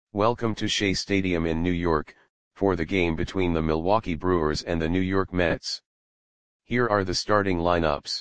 Welcome to Shea Stadium in New York, for the game between the Milwaukee Brewers and the New York Mets. Here are the starting lineups.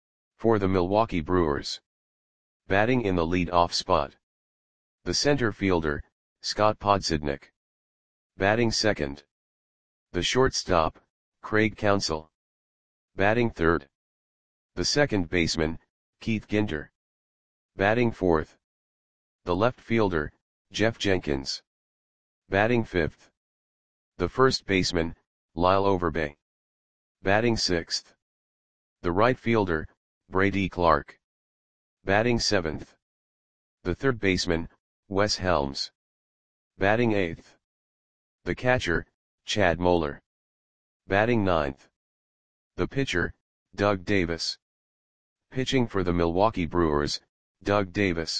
For the Milwaukee Brewers. Batting in the lead-off spot. The center fielder, Scott Podsednik. Batting second. The shortstop, Craig Counsell. Batting third. The second baseman, Keith Ginter. Batting fourth. The left fielder, Jeff Jenkins. Batting fifth. The first baseman, Lyle Overbay. Batting sixth. The right fielder, Brady Clark. Batting seventh. The third baseman, Wes Helms. Batting eighth. The catcher, Chad Moeller. Batting ninth. The pitcher, Doug Davis. Pitching for the Milwaukee Brewers, Doug Davis.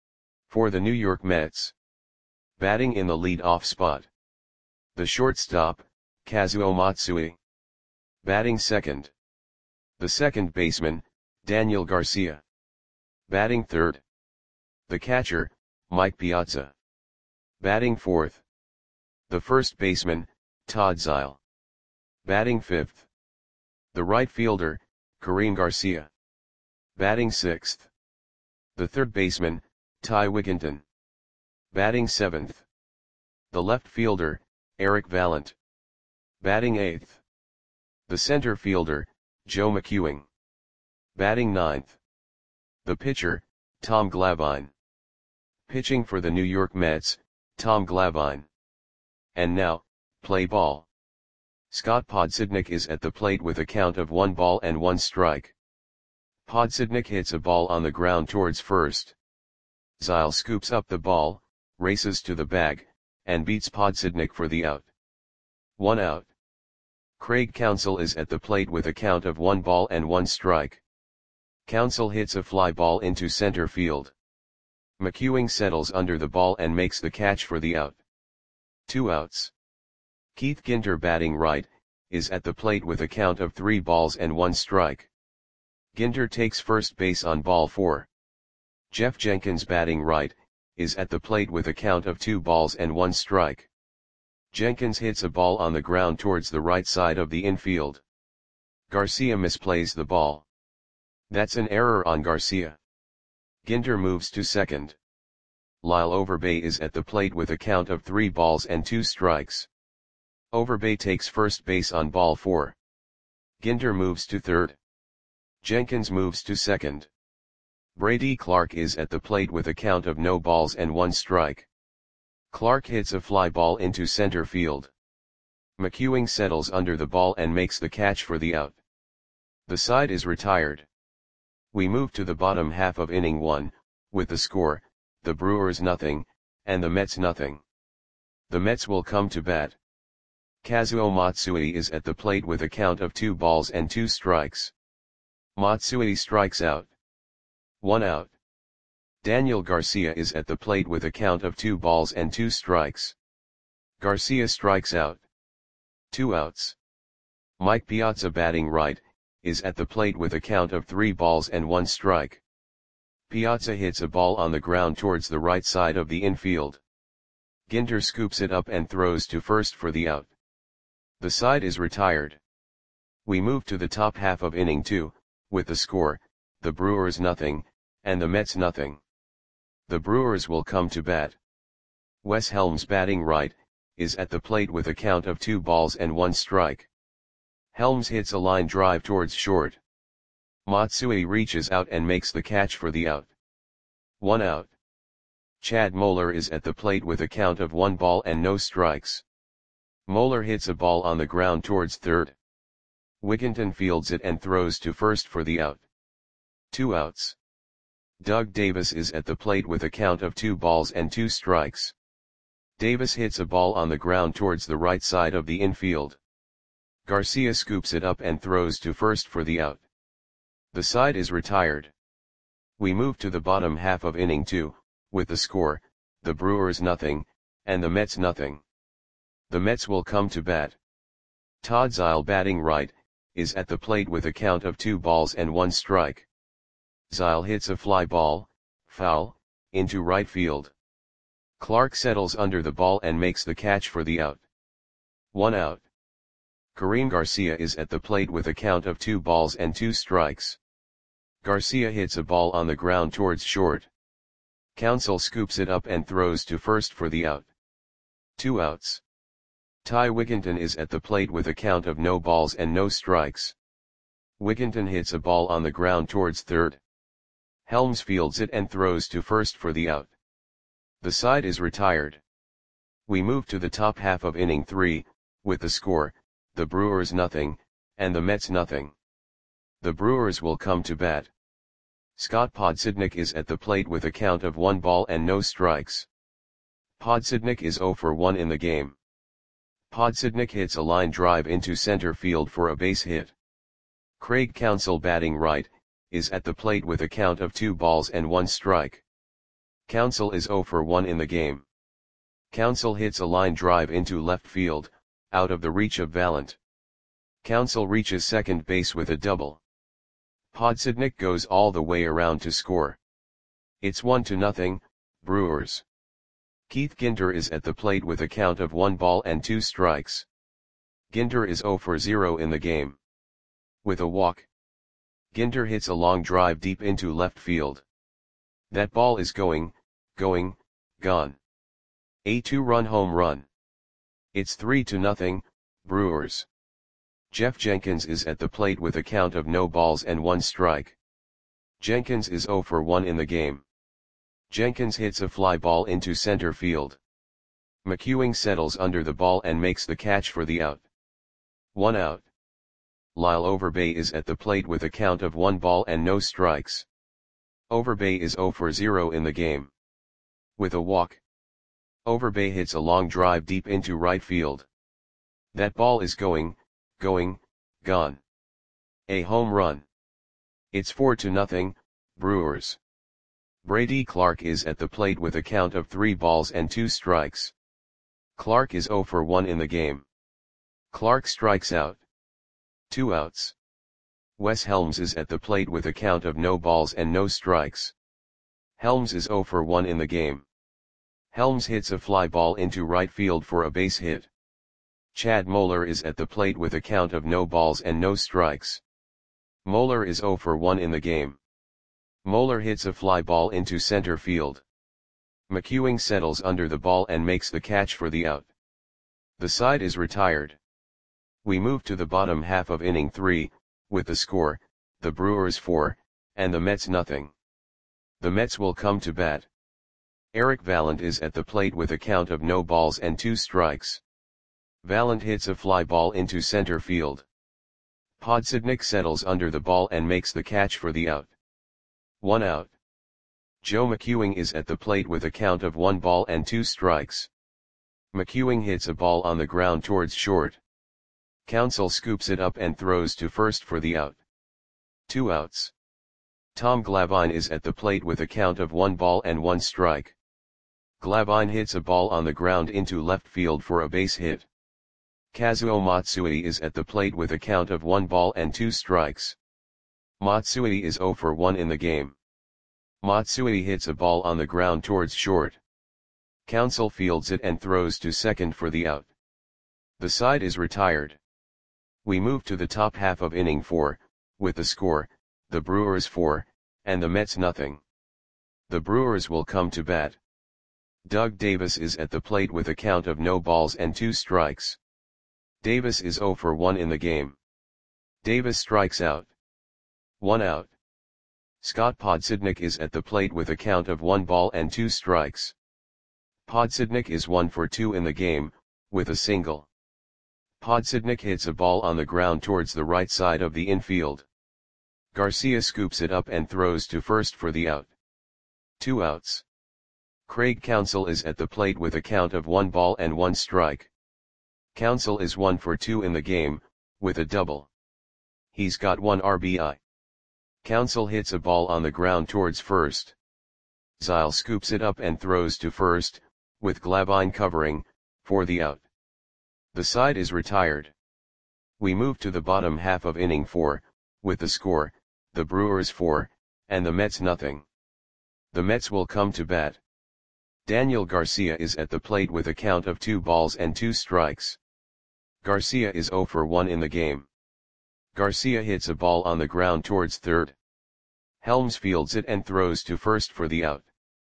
For the New York Mets. Batting in the lead-off spot. The shortstop, Kazuo Matsui. Batting second. The second baseman, Daniel Garcia. Batting third. The catcher, Mike Piazza. Batting fourth. The first baseman, Todd Zeile. Batting fifth. The right fielder, Kareem Garcia. Batting sixth. The third baseman, Ty Wigginton. Batting seventh. The left fielder, Eric Vallant. Batting eighth. The center fielder, Joe McEwing. Batting ninth. The pitcher, Tom Glavine. Pitching for the New York Mets, Tom Glavine. And now, play ball. Scott Podsednik is at the plate with a count of 1 ball and 1 strike. Podsednik hits a ball on the ground towards first. Zeile scoops up the ball, races to the bag, and beats Podsednik for the out. 1 out. Craig Counsell is at the plate with a count of 1 ball and 1 strike. Counsell hits a fly ball into center field. McEwing settles under the ball and makes the catch for the out. 2 outs. Keith Ginter, batting right, is at the plate with a count of 3 balls and 1 strike. Ginter takes first base on ball 4. Jeff Jenkins, batting right, is at the plate with a count of 2 balls and 1 strike. Jenkins hits a ball on the ground towards the right side of the infield. Garcia misplays the ball. That's an error on Garcia. Ginter moves to second. Lyle Overbay is at the plate with a count of 3 balls and 2 strikes. Overbay takes first base on ball 4. Ginter moves to third. Jenkins moves to second. Brady Clark is at the plate with a count of no balls and 1 strike. Clark hits a fly ball into center field. McEwing settles under the ball and makes the catch for the out. The side is retired. We move to the bottom half of inning 1, with the score, the Brewers nothing, and the Mets nothing. The Mets will come to bat. Kazuo Matsui is at the plate with a count of 2 balls and 2 strikes. Matsui strikes out. 1 out. Daniel Garcia is at the plate with a count of 2 balls and 2 strikes. Garcia strikes out. 2 outs. Mike Piazza, batting right, is at the plate with a count of 3 balls and 1 strike. Piazza hits a ball on the ground towards the right side of the infield. Ginter scoops it up and throws to first for the out. The side is retired. We move to the top half of inning 2, with the score, the Brewers nothing, and the Mets nothing. The Brewers will come to bat. Wes Helms, batting right, is at the plate with a count of 2 balls and 1 strike. Helms hits a line drive towards short. Matsui reaches out and makes the catch for the out. 1 out. Chad Moeller is at the plate with a count of 1 ball and no strikes. Moeller hits a ball on the ground towards third. Wigginton fields it and throws to first for the out. 2 outs. Doug Davis is at the plate with a count of 2 balls and 2 strikes. Davis hits a ball on the ground towards the right side of the infield. Garcia scoops it up and throws to first for the out. The side is retired. We move to the bottom half of inning 2, with the score, the Brewers nothing, and the Mets nothing. The Mets will come to bat. Todd Zeile, batting right, is at the plate with a count of 2 balls and 1 strike. Zeile hits a fly ball, foul, into right field. Clark settles under the ball and makes the catch for the out. 1 out. Kareem Garcia is at the plate with a count of 2 balls and 2 strikes. Garcia hits a ball on the ground towards short. Counsell scoops it up and throws to first for the out. 2 outs. Ty Wigginton is at the plate with a count of no balls and no strikes. Wigginton hits a ball on the ground towards third. Helms fields it and throws to first for the out. The side is retired. We move to the top half of inning 3, with the score, the Brewers nothing, and the Mets nothing. The Brewers will come to bat. Scott Podsednik is at the plate with a count of 1 ball and no strikes. Podsednik is 0 for 1 in the game. Podsednik hits a line drive into center field for a base hit. Craig Counsell, batting right, is at the plate with a count of 2 balls and 1 strike. Counsell is 0 for 1 in the game. Counsell hits a line drive into left field, out of the reach of Valent. Counsell reaches second base with a double. Podsednik goes all the way around to score. It's 1-0, Brewers. Keith Ginter is at the plate with a count of 1 ball and 2 strikes. Ginter is 0 for 0 in the game. With a walk, Ginter hits a long drive deep into left field. That ball is gone. A 2-run home run. It's 3-0, Brewers. Jeff Jenkins is at the plate with a count of no balls and 1 strike. Jenkins is 0 for 1 in the game. Jenkins hits a fly ball into center field. McEwing settles under the ball and makes the catch for the out. 1 out. Lyle Overbay is at the plate with a count of 1 ball and no strikes. Overbay is 0 for 0 in the game. With a walk, Overbay hits a long drive deep into right field. That ball is gone. A home run. It's 4-0, Brewers. Brady Clark is at the plate with a count of 3 balls and 2 strikes. Clark is 0 for 1 in the game. Clark strikes out. 2 outs. Wes Helms is at the plate with a count of no balls and no strikes. Helms is 0 for 1 in the game. Helms hits a fly ball into right field for a base hit. Chad Moeller is at the plate with a count of no balls and no strikes. Moeller is 0 for 1 in the game. Moeller hits a fly ball into center field. McEwing settles under the ball and makes the catch for the out. The side is retired. We move to the bottom half of inning 3, with the score, the Brewers 4, and the Mets nothing. The Mets will come to bat. Eric Valent is at the plate with a count of no balls and 2 strikes. Valent hits a fly ball into center field. Podsednik settles under the ball and makes the catch for the out. 1 out. Joe McEwing is at the plate with a count of 1 ball and 2 strikes. McEwing hits a ball on the ground towards short. Counsell scoops it up and throws to first for the out. 2 outs. Tom Glavine is at the plate with a count of 1 ball and 1 strike. Glavine hits a ball on the ground into left field for a base hit. Kazuo Matsui is at the plate with a count of 1 ball and 2 strikes. Matsui is 0 for 1 in the game. Matsui hits a ball on the ground towards short. Counsell fields it and throws to second for the out. The side is retired. We move to the top half of inning 4, with the score, the Brewers 4, and the Mets nothing. The Brewers will come to bat. Doug Davis is at the plate with a count of no balls and 2 strikes. Davis is 0 for 1 in the game. Davis strikes out. 1 out. Scott Podsednik is at the plate with a count of 1 ball and 2 strikes. Podsednik is 1 for 2 in the game, with a single. Podsednik hits a ball on the ground towards the right side of the infield. Garcia scoops it up and throws to first for the out. 2 outs. Craig Counsell is at the plate with a count of 1 ball and 1 strike. Counsell is 1 for 2 in the game, with a double. He's got 1 RBI. Counsell hits a ball on the ground towards first. Zile scoops it up and throws to first, with Glavine covering, for the out. The side is retired. We move to the bottom half of inning 4, with the score, the Brewers 4, and the Mets nothing. The Mets will come to bat. Daniel Garcia is at the plate with a count of 2 balls and 2 strikes. Garcia is 0 for 1 in the game. Garcia hits a ball on the ground towards third. Helms fields it and throws to first for the out.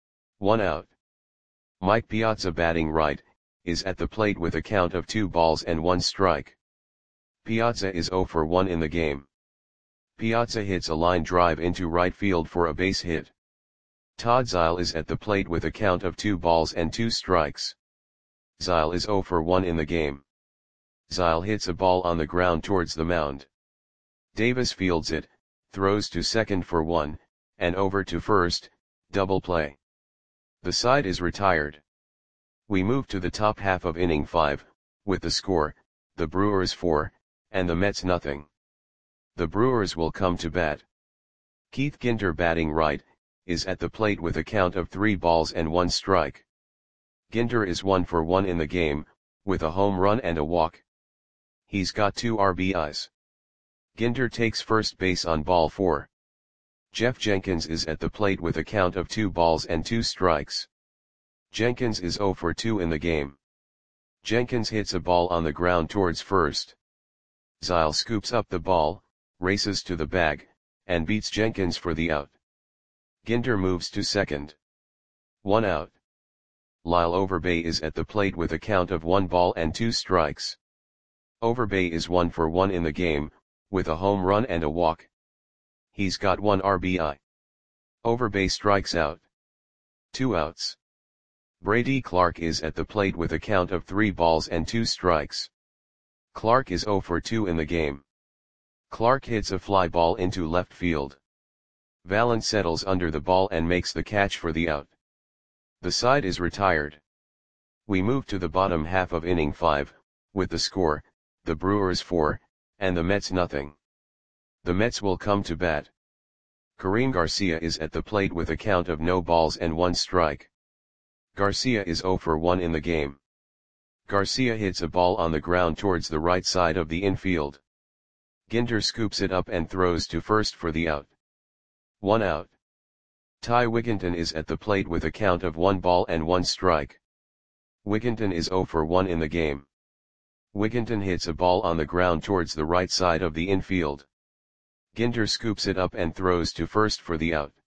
1 out. Mike Piazza, batting right, is at the plate with a count of 2 balls and 1 strike. Piazza is 0 for 1 in the game. Piazza hits a line drive into right field for a base hit. Todd Zeile is at the plate with a count of 2 balls and 2 strikes. Zeile is 0 for 1 in the game. Zeile hits a ball on the ground towards the mound. Davis fields it, throws to second for 1, and over to first, double play. The side is retired. We move to the top half of inning 5, with the score, the Brewers 4, and the Mets nothing. The Brewers will come to bat. Keith Ginter, batting right, is at the plate with a count of 3 balls and 1 strike. Ginter is 1 for 1 in the game, with a home run and a walk. He's got 2 RBIs. Ginter takes first base on ball 4. Jeff Jenkins is at the plate with a count of 2 balls and 2 strikes. Jenkins is 0 for 2 in the game. Jenkins hits a ball on the ground towards first. Zeile scoops up the ball, races to the bag, and beats Jenkins for the out. Ginter moves to second. 1 out. Lyle Overbay is at the plate with a count of 1 ball and 2 strikes. Overbay is 1 for 1 in the game, with a home run and a walk. He's got 1 RBI. Overbay strikes out. 2 outs. Brady Clark is at the plate with a count of 3 balls and 2 strikes. Clark is 0 for 2 in the game. Clark hits a fly ball into left field. Valent settles under the ball and makes the catch for the out. The side is retired. We move to the bottom half of inning 5, with the score, the Brewers 4, and the Mets nothing. The Mets will come to bat. Karim Garcia is at the plate with a count of no balls and 1 strike. Garcia is 0 for 1 in the game. Garcia hits a ball on the ground towards the right side of the infield. Ginter scoops it up and throws to first for the out. 1 out. Ty Wigginton is at the plate with a count of 1 ball and 1 strike. Wigginton is 0 for 1 in the game. Wigginton hits a ball on the ground towards the right side of the infield. Ginter scoops it up and throws to first for the out.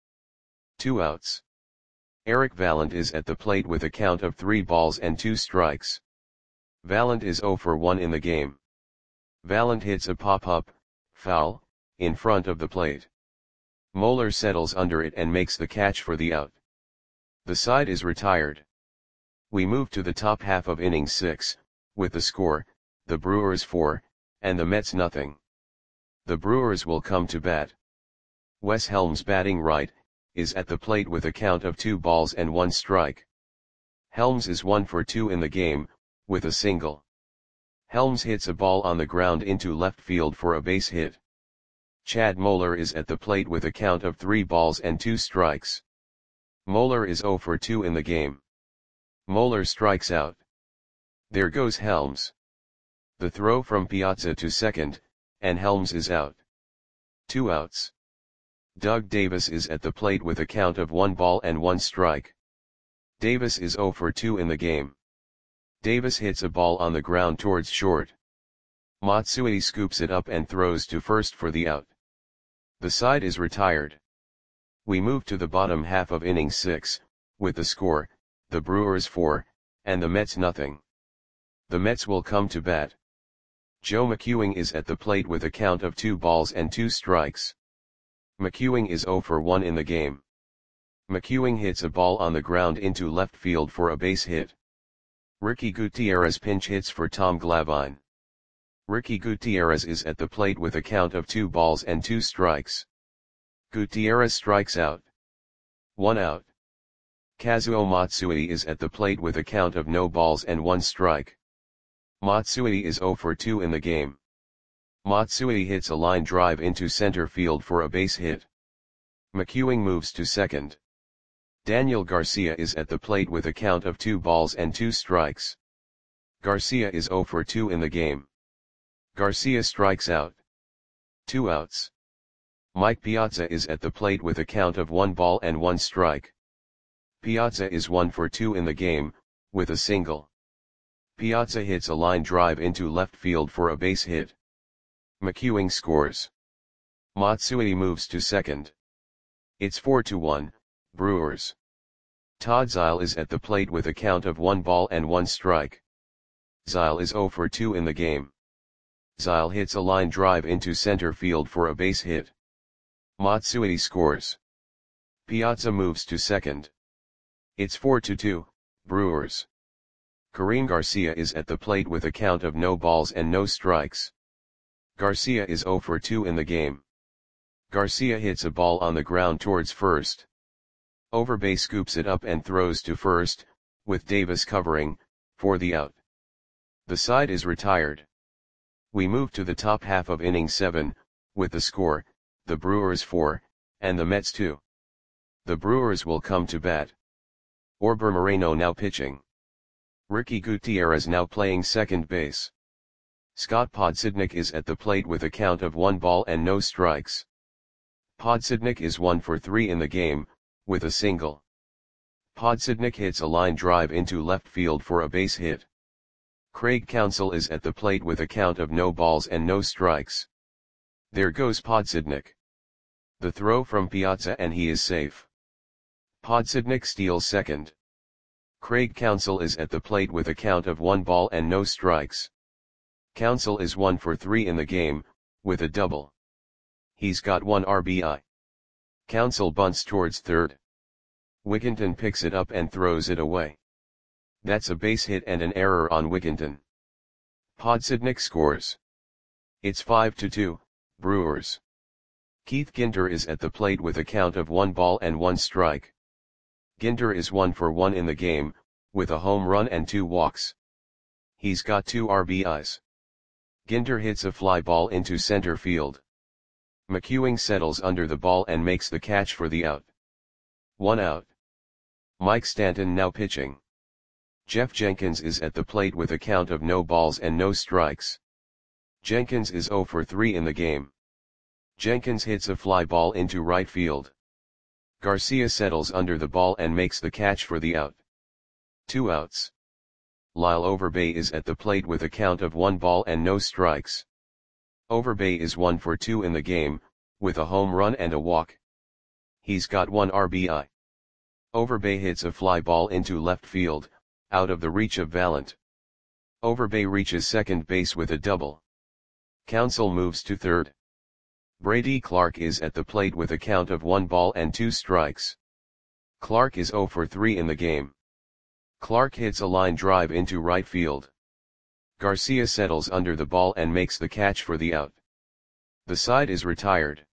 2 outs. Eric Valent is at the plate with a count of 3 balls and 2 strikes. Valent is 0 for 1 in the game. Valent hits a pop-up, foul, in front of the plate. Moeller settles under it and makes the catch for the out. The side is retired. We move to the top half of inning 6, with the score, the Brewers 4, and the Mets nothing. The Brewers will come to bat. Wes Helms, batting right, is at the plate with a count of 2 balls and 1 strike. Helms is 1 for 2 in the game, with a single. Helms hits a ball on the ground into left field for a base hit. Chad Moeller is at the plate with a count of 3 balls and 2 strikes. Moeller is 0 for 2 in the game. Moeller strikes out. There goes Helms. The throw from Piazza to second, and Helms is out. 2 outs. Doug Davis is at the plate with a count of 1 ball and 1 strike. Davis is 0 for 2 in the game. Davis hits a ball on the ground towards short. Matsui scoops it up and throws to first for the out. The side is retired. We move to the bottom half of inning 6, with the score, the Brewers 4, and the Mets nothing. The Mets will come to bat. Joe McEwing is at the plate with a count of 2 balls and 2 strikes. McEwing is 0 for 1 in the game. McEwing hits a ball on the ground into left field for a base hit. Ricky Gutierrez pinch hits for Tom Glavine. Ricky Gutierrez is at the plate with a count of 2 balls and 2 strikes. Gutierrez strikes out. 1 out. Kazuo Matsui is at the plate with a count of no balls and 1 strike. Matsui is 0 for 2 in the game. Matsui hits a line drive into center field for a base hit. McEwing moves to second. Daniel Garcia is at the plate with a count of 2 balls and 2 strikes. Garcia is 0 for 2 in the game. Garcia strikes out. 2 outs. Mike Piazza is at the plate with a count of 1 ball and 1 strike. Piazza is 1 for 2 in the game, with a single. Piazza hits a line drive into left field for a base hit. McEwing scores. Matsui moves to second. It's 4-1, Brewers. Todd Zeile is at the plate with a count of 1 ball and 1 strike. Zeile is 0 for 2 in the game. Zeile hits a line drive into center field for a base hit. Matsui scores. Piazza moves to second. It's 4-2, Brewers. Karim Garcia is at the plate with a count of no balls and no strikes. Garcia is 0 for 2 in the game. Garcia hits a ball on the ground towards first. Overbay scoops it up and throws to first, with Davis covering, for the out. The side is retired. We move to the top half of inning 7, with the score, the Brewers 4, and the Mets 2. The Brewers will come to bat. Orber Moreno now pitching. Ricky Gutierrez now playing second base. Scott Podsednik is at the plate with a count of 1 ball and no strikes. Podsednik is 1 for 3 in the game, with a single. Podsednik hits a line drive into left field for a base hit. Craig Counsell is at the plate with a count of no balls and no strikes. There goes Podsednik. The throw from Piazza and he is safe. Podsednik steals second. Craig Counsell is at the plate with a count of 1 ball and no strikes. Counsell is 1 for 3 in the game, with a double. He's got 1 RBI. Counsell bunts towards third. Wigginton picks it up and throws it away. That's a base hit and an error on Wigginton. Podsednik scores. It's 5-2, Brewers. Keith Ginter is at the plate with a count of 1 ball and 1 strike. Ginter is 1 for 1 in the game, with a home run and 2 walks. He's got 2 RBIs. Ginter hits a fly ball into center field. McEwing settles under the ball and makes the catch for the out. 1 out. Mike Stanton now pitching. Jeff Jenkins is at the plate with a count of no balls and no strikes. Jenkins is 0 for 3 in the game. Jenkins hits a fly ball into right field. Garcia settles under the ball and makes the catch for the out. 2 outs. Lyle Overbay is at the plate with a count of 1 ball and no strikes. Overbay is 1 for 2 in the game, with a home run and a walk. He's got 1 RBI. Overbay hits a fly ball into left field, out of the reach of Valent. Overbay reaches second base with a double. Counsell moves to third. Brady Clark is at the plate with a count of 1 ball and 2 strikes. Clark is 0 for 3 in the game. Clark hits a line drive into right field. Garcia settles under the ball and makes the catch for the out. The side is retired.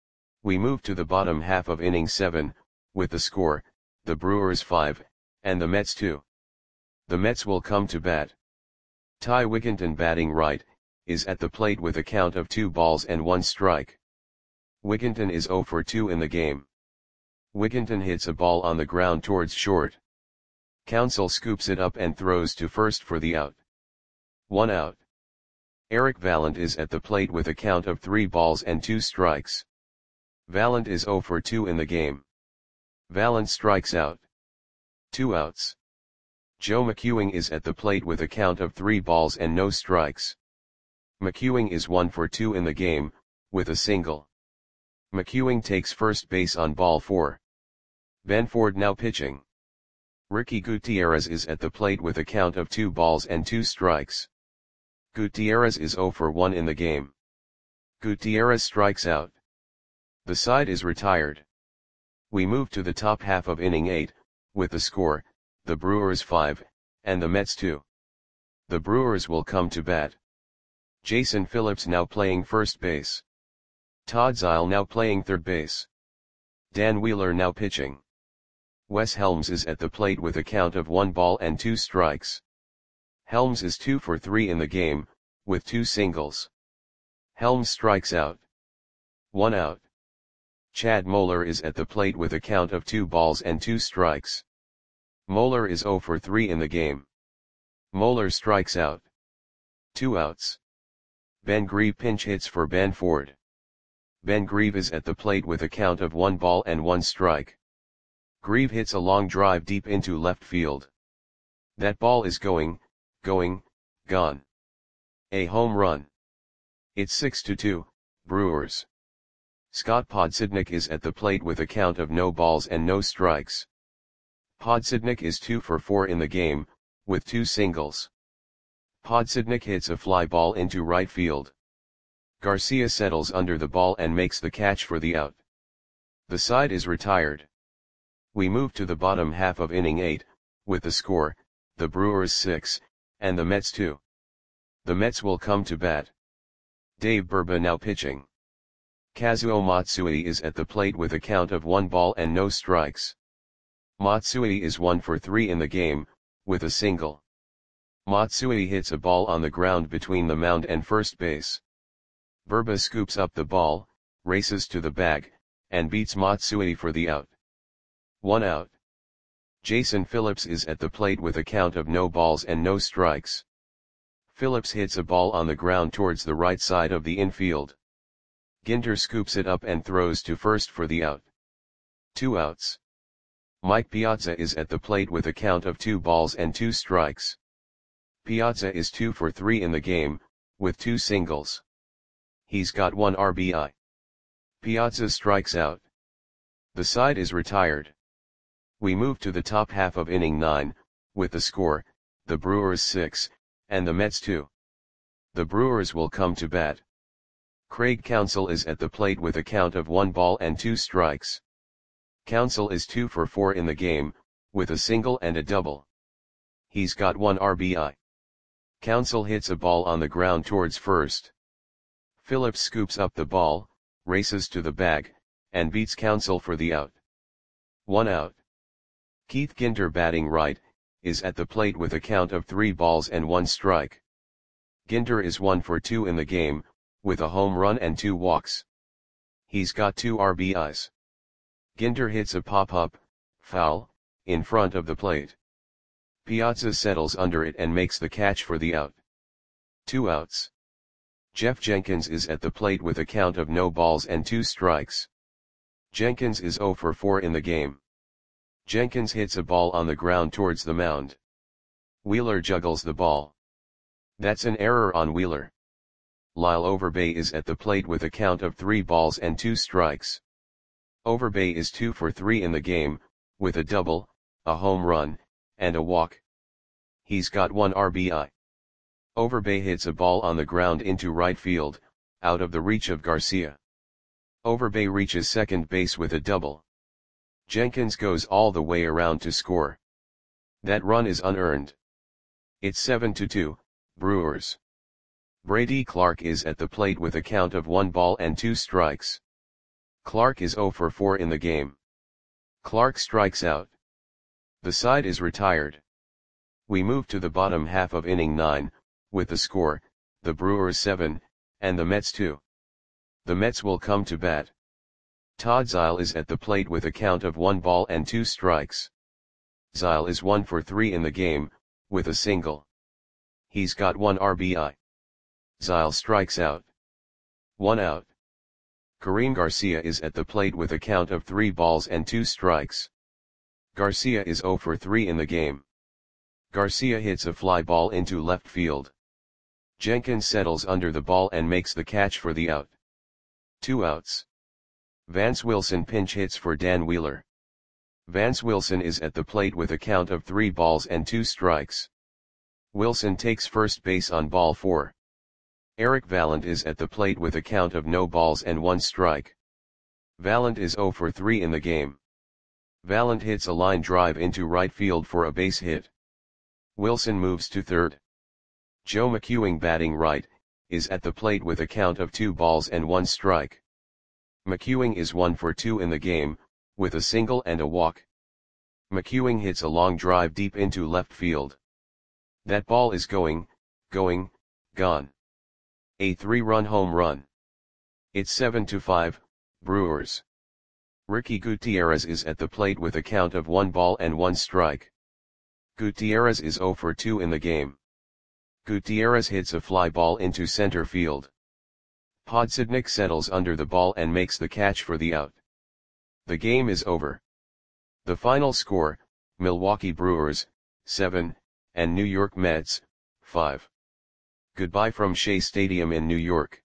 We move to the bottom half of inning 7, with the score, the Brewers 5, and the Mets 2. The Mets will come to bat. Ty Wigginton batting right, is at the plate with a count of 2 balls and 1 strike. Wigginton is 0 for 2 in the game. Wigginton hits a ball on the ground towards short. Counsell scoops it up and throws to first for the out. 1 out. Eric Valent is at the plate with a count of 3 balls and 2 strikes. Valent is 0 for 2 in the game. Valent strikes out. 2 outs. Joe McEwing is at the plate with a count of 3 balls and no strikes. McEwing is 1 for 2 in the game, with a single. McEwing takes first base on ball 4. Ben Ford now pitching. Ricky Gutierrez is at the plate with a count of 2 balls and 2 strikes. Gutierrez is 0 for 1 in the game. Gutierrez strikes out. The side is retired. We move to the top half of inning 8, with the score, the Brewers 5, and the Mets 2. The Brewers will come to bat. Jason Phillips now playing first base. Todd Zeile now playing third base. Dan Wheeler now pitching. Wes Helms is at the plate with a count of 1 ball and 2 strikes. Helms is 2 for 3 in the game, with 2 singles. Helms strikes out. 1 out. Chad Moeller is at the plate with a count of 2 balls and 2 strikes. Moeller is 0 for 3 in the game. Moeller strikes out. 2 outs. Ben Grieve pinch hits for Ben Ford. Ben Grieve is at the plate with a count of 1 ball and 1 strike. Grieve hits a long drive deep into left field. That ball is going, gone. A home run. It's 6-2, Brewers. Scott Podsednik is at the plate with a count of no balls and no strikes. Podsednik is 2 for 4 in the game, with 2 singles. Podsednik hits a fly ball into right field. Garcia settles under the ball and makes the catch for the out. The side is retired. We move to the bottom half of inning 8, with the score, the Brewers 6, and the Mets 2. The Mets will come to bat. Dave Burba now pitching. Kazuo Matsui is at the plate with a count of 1 ball and no strikes. Matsui is 1 for 3 in the game, with a single. Matsui hits a ball on the ground between the mound and first base. Burba scoops up the ball, races to the bag, and beats Matsui for the out. 1 out. Jason Phillips is at the plate with a count of no balls and no strikes. Phillips hits a ball on the ground towards the right side of the infield. Ginter scoops it up and throws to first for the out. 2 outs. Mike Piazza is at the plate with a count of 2 balls and 2 strikes. Piazza is 2 for 3 in the game, with 2 singles. He's got 1 RBI. Piazza strikes out. The side is retired. We move to the top half of inning 9, with the score, the Brewers 6, and the Mets 2. The Brewers will come to bat. Craig Counsell is at the plate with a count of 1 ball and 2 strikes. Counsell is 2 for 4 in the game, with a single and a double. He's got 1 RBI. Counsell hits a ball on the ground towards first. Phillips scoops up the ball, races to the bag, and beats Counsell for the out. 1 out. Keith Ginter batting right, is at the plate with a count of 3 balls and 1 strike. Ginter is 1 for 2 in the game, with a home run and 2 walks. He's got 2 RBIs. Ginter hits a pop-up, foul, in front of the plate. Piazza settles under it and makes the catch for the out. 2 outs. Jeff Jenkins is at the plate with a count of no balls and 2 strikes. Jenkins is 0 for 4 in the game. Jenkins hits a ball on the ground towards the mound. Wheeler juggles the ball. That's an error on Wheeler. Lyle Overbay is at the plate with a count of 3 balls and 2 strikes. Overbay is 2 for 3 in the game, with a double, a home run, and a walk. He's got 1 RBI. Overbay hits a ball on the ground into right field, out of the reach of Garcia. Overbay reaches second base with a double. Jenkins goes all the way around to score. That run is unearned. It's 7-2, Brewers. Brady Clark is at the plate with a count of 1 ball and 2 strikes. Clark is 0 for 4 in the game. Clark strikes out. The side is retired. We move to the bottom half of inning 9, with the score, the Brewers 7, and the Mets 2. The Mets will come to bat. Todd Zeile is at the plate with a count of 1 ball and 2 strikes. Zeile is 1 for 3 in the game, with a single. He's got 1 RBI. Zeile strikes out. 1 out. Kareem Garcia is at the plate with a count of 3 balls and 2 strikes. Garcia is 0 for 3 in the game. Garcia hits a fly ball into left field. Jenkins settles under the ball and makes the catch for the out. 2 outs. Vance Wilson pinch hits for Dan Wheeler. Vance Wilson is at the plate with a count of 3 balls and 2 strikes. Wilson takes first base on ball 4. Eric Vallant is at the plate with a count of no balls and 1 strike. Vallant is 0 for 3 in the game. Vallant hits a line drive into right field for a base hit. Wilson moves to third. Joe McEwing batting right, is at the plate with a count of 2 balls and 1 strike. McEwing is 1 for 2 in the game, with a single and a walk. McEwing hits a long drive deep into left field. That ball is going, gone. A 3-run home run. It's 7-5, Brewers. Ricky Gutierrez is at the plate with a count of 1 ball and 1 strike. Gutierrez is 0 for 2 in the game. Gutierrez hits a fly ball into center field. Podsednik settles under the ball and makes the catch for the out. The game is over. The final score, Milwaukee Brewers, 7, and New York Mets, 5. Goodbye from Shea Stadium in New York.